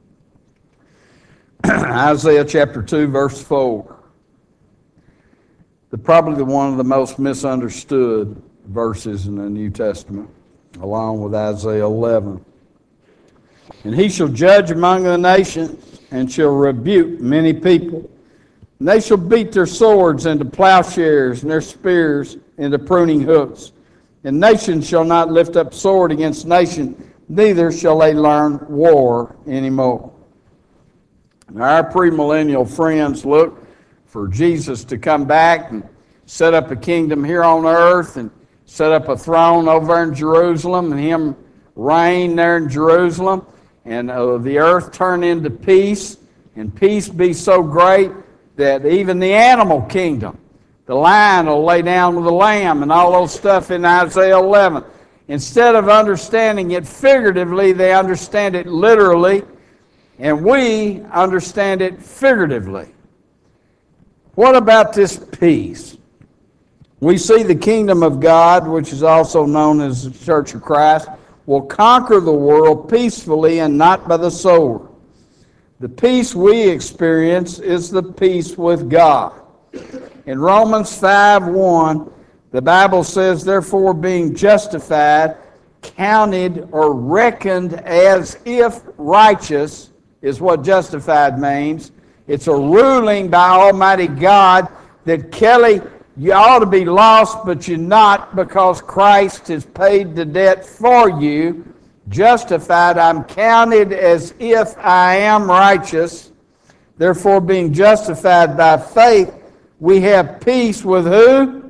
Isaiah chapter two, verse four. The, probably the one of the most misunderstood verses in the New Testament, along with Isaiah eleven. And he shall judge among the nations, and shall rebuke many people. And they shall beat their swords into plowshares, and their spears into pruning hooks. And nation shall not lift up sword against nation, neither shall they learn war anymore. Now, our premillennial friends look for Jesus to come back and set up a kingdom here on earth and set up a throne over in Jerusalem and him reign there in Jerusalem and uh, the earth turn into peace and peace be so great that even the animal kingdom, the lion will lay down with the lamb and all those stuff in Isaiah eleven. Instead of understanding it figuratively, they understand it literally, and we understand it figuratively. What about this peace? We see the kingdom of God, which is also known as the Church of Christ, will conquer the world peacefully and not by the sword. The peace we experience is the peace with God. In Romans five one, the Bible says, therefore being justified, counted or reckoned as if righteous, is what justified means. It's a ruling by Almighty God that, Kelly, you ought to be lost, but you're not, because Christ has paid the debt for you. Justified, I'm counted as if I am righteous. Therefore, being justified by faith, we have peace with who?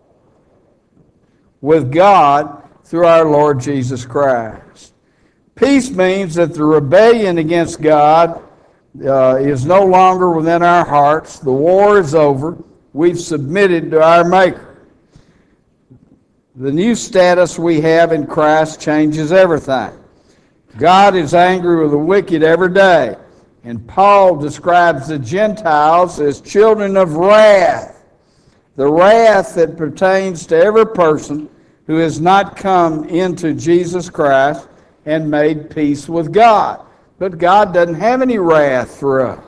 With God through our Lord Jesus Christ. Peace means that the rebellion against God uh, is no longer within our hearts. The war is over. We've submitted to our Maker. The new status we have in Christ changes everything. God is angry with the wicked every day. And Paul describes the Gentiles as children of wrath. The wrath that pertains to every person who has not come into Jesus Christ and made peace with God. But God doesn't have any wrath for us.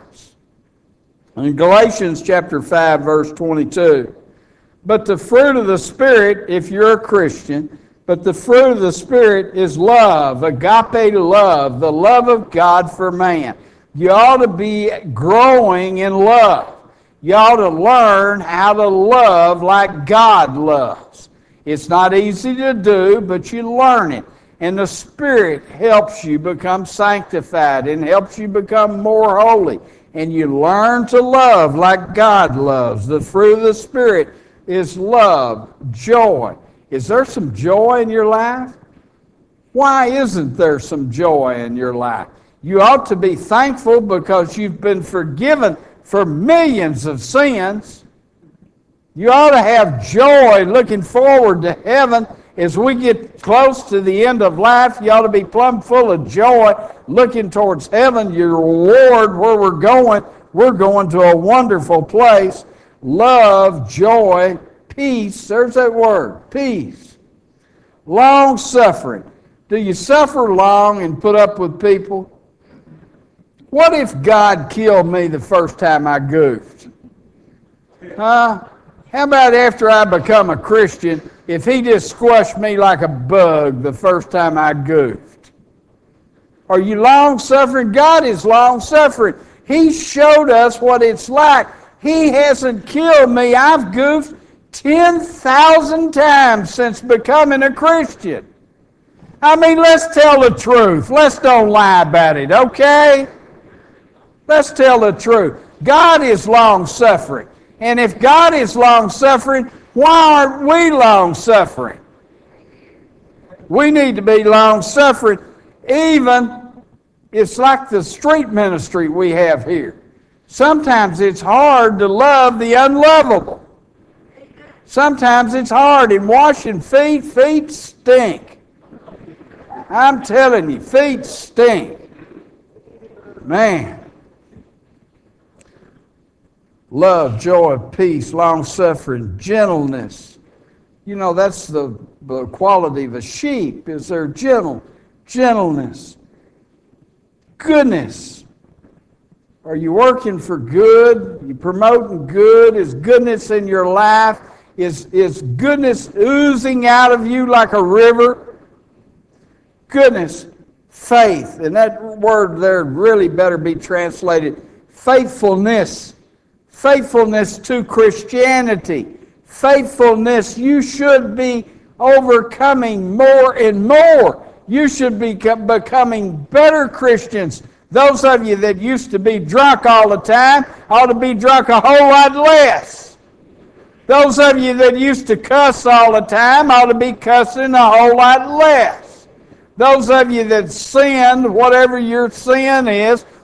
In Galatians chapter five, verse twenty-two, but the fruit of the Spirit, if you're a Christian, but the fruit of the Spirit is love, agape love, the love of God for man. You ought to be growing in love. You ought to learn how to love like God loves. It's not easy to do, but you learn it. And the Spirit helps you become sanctified and helps you become more holy. And you learn to love like God loves. The fruit of the Spirit is love, joy. Is there some joy in your life? Why isn't there some joy in your life? You ought to be thankful because you've been forgiven for millions of sins. You ought to have joy looking forward to heaven. As we get close to the end of life, you ought to be plumb full of joy, looking towards heaven, your reward, where we're going. We're going to a wonderful place. Love, joy, peace. There's that word, peace. Long-suffering. Do you suffer long and put up with people? What if God killed me the first time I goofed? Huh? How about after I become a Christian, if he just squashed me like a bug the first time I goofed? Are you long-suffering? God is long-suffering. He showed us what it's like. He hasn't killed me. I've goofed ten thousand times since becoming a Christian. I mean, let's tell the truth. Let's don't lie about it, okay? Let's tell the truth. God is long-suffering. And if God is long-suffering, why aren't we long-suffering? We need to be long-suffering. Even, it's like the street ministry we have here. Sometimes it's hard to love the unlovable. Sometimes it's hard in washing feet. Feet stink. I'm telling you, feet stink. Man. Love, joy, peace, long-suffering, gentleness. You know, that's the, the quality of a sheep, is they're gentle. Gentleness. Goodness. Are you working for good? Are you promoting good? Is goodness in your life? Is, is goodness oozing out of you like a river? Goodness. Faith. And that word there really better be translated faithfulness. Faithfulness to Christianity. Faithfulness, you should be overcoming more and more. You should be becoming better Christians. Those of you that used to be drunk all the time ought to be drunk a whole lot less. Those of you that used to cuss all the time ought to be cussing a whole lot less. Those of you that sinned, whatever your sin is,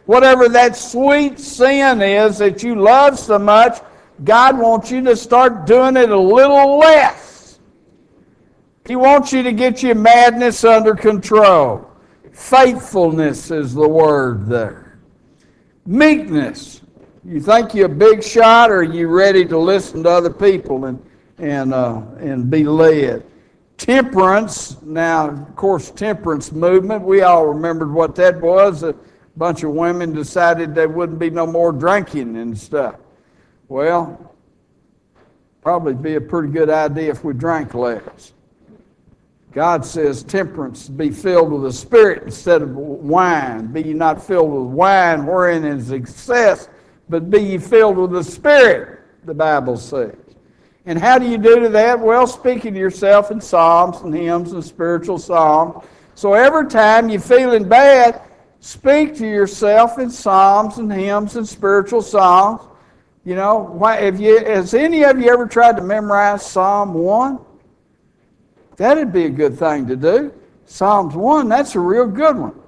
whatever that sweet sin is that you love so much, God wants you to start doing it a little less. He wants you to get your madness under control. Faithfulness is the word there. Meekness. You think you're a big shot, or are you ready to listen to other people and and uh, and be led? Temperance. Now, of course, temperance movement. We all remembered what that was. A bunch of women decided there wouldn't be no more drinking and stuff. Well, probably be a pretty good idea if we drank less. God says temperance, be filled with the Spirit instead of wine. Be ye not filled with wine wherein is excess, but be ye filled with the Spirit, the Bible says. And how do you do to that? Well, speaking to yourself in psalms and hymns and spiritual songs. So every time you're feeling bad, speak to yourself in psalms and hymns and spiritual songs. You know, why, if you, has any of you ever tried to memorize Psalm one? That'd be a good thing to do. Psalms one, that's a real good one.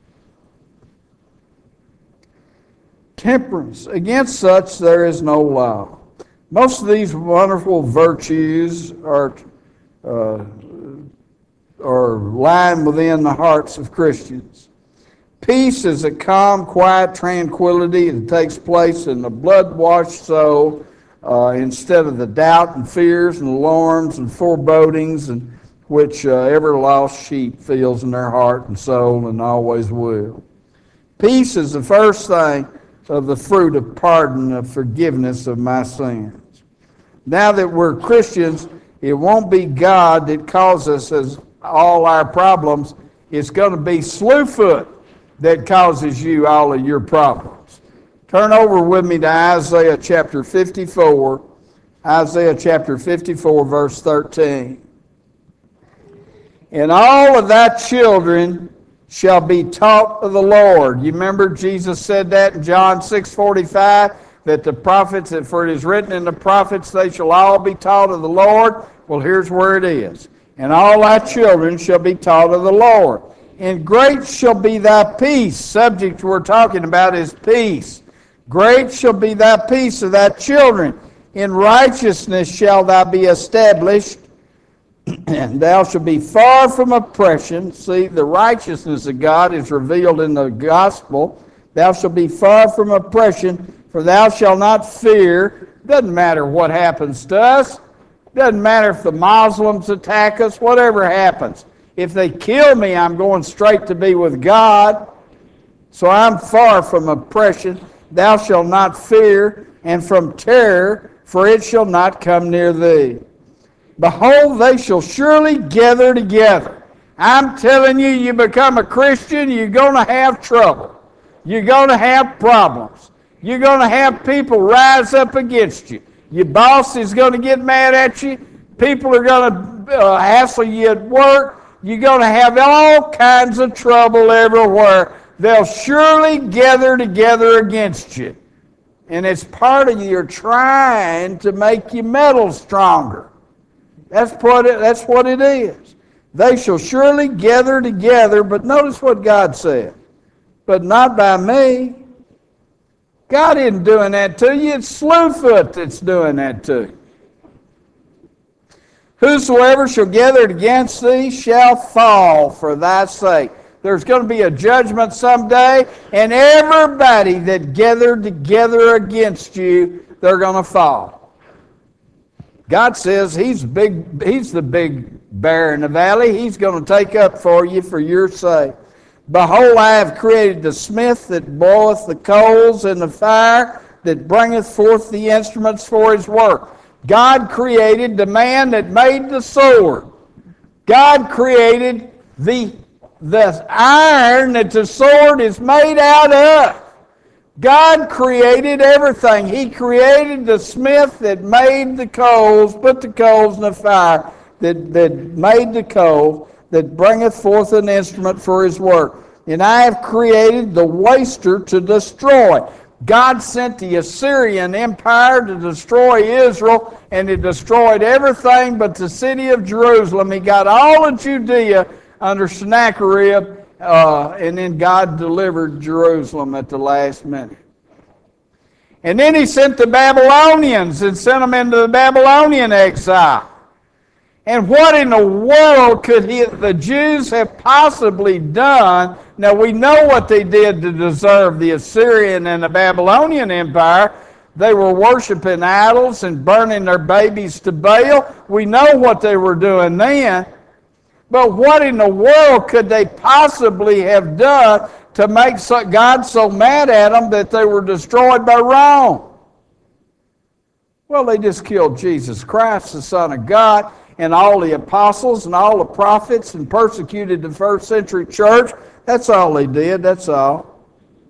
Temperance. Against such there is no law. Most of these wonderful virtues are, uh, are lying within the hearts of Christians. Peace is a calm, quiet tranquility that takes place in the blood-washed soul uh, instead of the doubt and fears and alarms and forebodings and which uh, every lost sheep feels in their heart and soul and always will. Peace is the first thing of the fruit of pardon, of forgiveness of my sins. Now that we're Christians, it won't be God that causes us all our problems. It's going to be Slewfoot that causes you all of your problems. Turn over with me to Isaiah chapter fifty-four. Isaiah chapter fifty-four, verse thirteen. And all of thy children shall be taught of the Lord. You remember Jesus said that in John six forty-five, that the prophets, that for it is written in the prophets, they shall all be taught of the Lord. Well, here's where it is. And all thy children shall be taught of the Lord. And great shall be thy peace. Subject we're talking about is peace. Great shall be thy peace of thy children. In righteousness shall thou be established. And thou shalt be far from oppression. See, the righteousness of God is revealed in the gospel. Thou shalt be far from oppression, for thou shalt not fear. Doesn't matter what happens to us. Doesn't matter if the Muslims attack us, whatever happens. If they kill me, I'm going straight to be with God. So I'm far from oppression. Thou shalt not fear, and from terror, for it shall not come near thee. Behold, they shall surely gather together. I'm telling you, you become a Christian, you're going to have trouble. You're going to have problems. You're going to have people rise up against you. Your boss is going to get mad at you. People are going to uh, hassle you at work. You're going to have all kinds of trouble everywhere. They'll surely gather together against you. And it's part of your trying to make your metal stronger. That's what it, that's what it is. They shall surely gather together, but notice what God said. But not by me. God isn't doing that to you. It's Slewfoot that's doing that to you. Whosoever shall gather against thee shall fall for thy sake. There's going to be a judgment someday, and everybody that gathered together against you, they're going to fall. God says he's big. He's the big bear in the valley. He's going to take up for you for your sake. Behold, I have created the smith that boileth the coals in the fire, that bringeth forth the instruments for his work. God created the man that made the sword. God created the, the iron that the sword is made out of. God created everything. He created the smith that made the coals, put the coals in the fire, that, that made the coals, that bringeth forth an instrument for his work. And I have created the waster to destroy. God sent the Assyrian Empire to destroy Israel, and it destroyed everything but the city of Jerusalem. He got all of Judea under Sennacherib, uh, and then God delivered Jerusalem at the last minute. And then he sent the Babylonians and sent them into the Babylonian exile. And what in the world could he, the Jews have possibly done? Now we know what they did to deserve the Assyrian and the Babylonian Empire. They were worshiping idols and burning their babies to Baal. We know what they were doing then. But what in the world could they possibly have done to make God so mad at them that they were destroyed by Rome? Well, they just killed Jesus Christ, the Son of God, and all the apostles and all the prophets, and persecuted the first century church. That's all they did, that's all.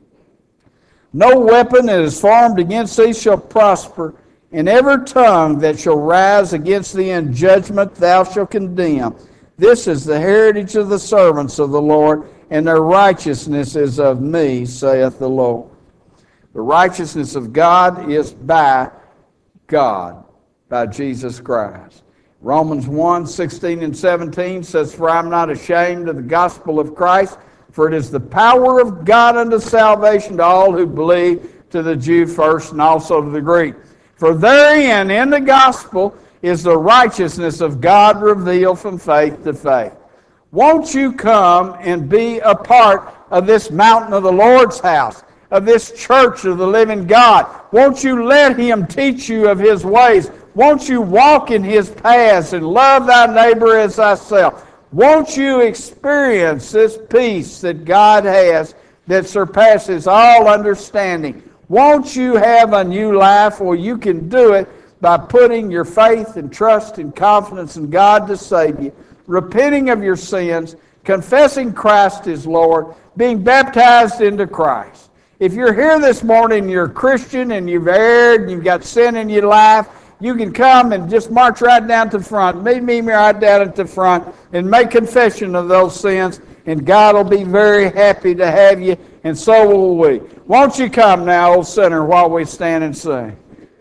No weapon that is formed against thee shall prosper, and every tongue that shall rise against thee in judgment thou shalt condemn. This is the heritage of the servants of the Lord, and their righteousness is of me, saith the Lord. The righteousness of God is by God, by Jesus Christ. Romans one, sixteen and seventeen says, For I am not ashamed of the gospel of Christ, for it is the power of God unto salvation to all who believe, to the Jew first and also to the Greek. For therein, in the gospel, is the righteousness of God revealed from faith to faith. Won't you come and be a part of this mountain of the Lord's house, of this church of the living God? Won't you let him teach you of his ways? Won't you walk in his paths and love thy neighbor as thyself? Won't you experience this peace that God has that surpasses all understanding? Won't you have a new life? Well, you can do it by putting your faith and trust and confidence in God to save you, repenting of your sins, confessing Christ as Lord, being baptized into Christ. If you're here this morning and you're a Christian and you've erred and you've got sin in your life, you can come and just march right down to the front. Meet me right down at the front and make confession of those sins, and God will be very happy to have you, and so will we. Won't you come now, old sinner, while we stand and sing?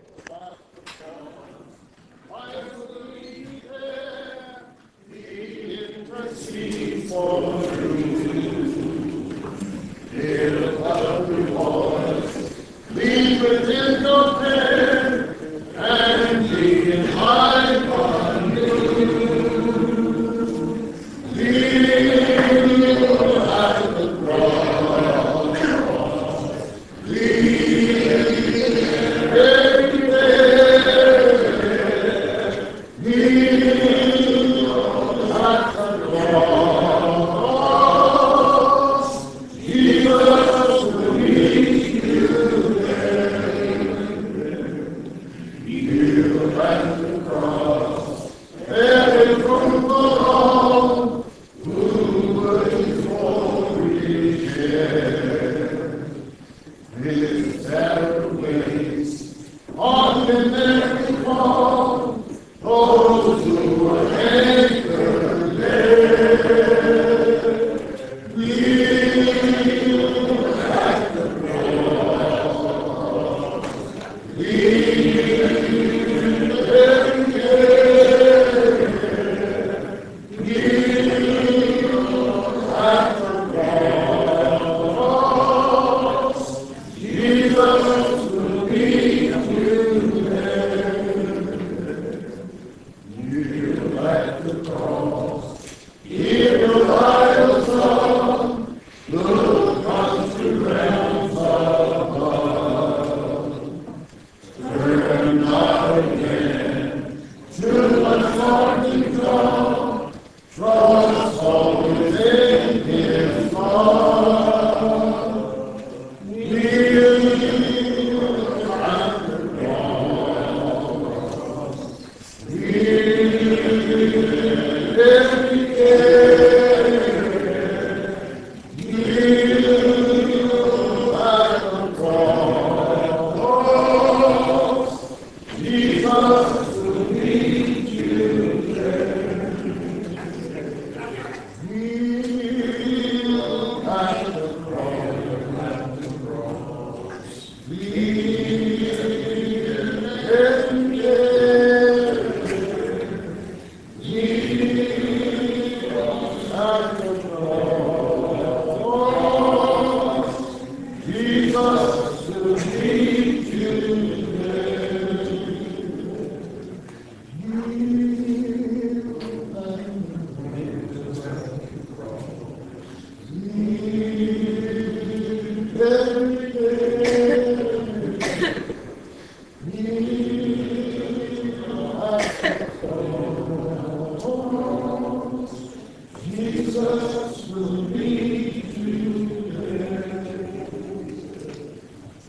Leave within your prayer and be in high wonder. Leave you at the cross. Leave every day. Leave at the cross. Jesus will meet you there. You at the cross, every from below, who was for his share. His terror waits on the merry fall, those who were anchored there. We at the cross, we every day, we at the cross, Jesus will meet you there. You at the cross, hear your idle song, look unto realms above. Jesus